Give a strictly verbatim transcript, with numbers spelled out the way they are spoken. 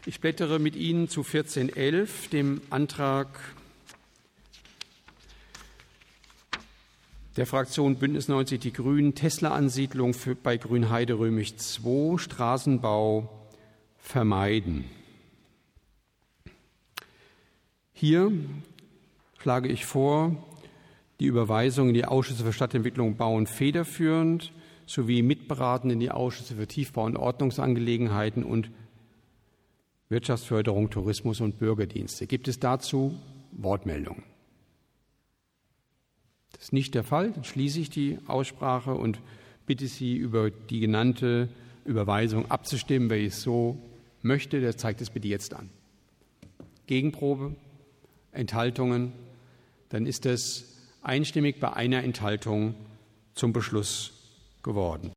Ich blättere mit Ihnen zu vierzehn elf, dem Antrag der Fraktion Bündnis neunzig Die Grünen, Tesla-Ansiedlung für, bei Grünheide Römisch zwei, Straßenbau vermeiden. Hier schlage ich vor, die Überweisung in die Ausschüsse für Stadtentwicklung, Bauen federführend sowie mitberatend in die Ausschüsse für Tiefbau- und Ordnungsangelegenheiten und Wirtschaftsförderung, Tourismus und Bürgerdienste. Gibt es dazu Wortmeldungen? Das ist nicht der Fall. Dann schließe ich die Aussprache und bitte Sie, über die genannte Überweisung abzustimmen. Wer es so möchte, der zeigt es bitte jetzt an. Gegenprobe, Enthaltungen, dann ist es einstimmig bei einer Enthaltung zum Beschluss geworden.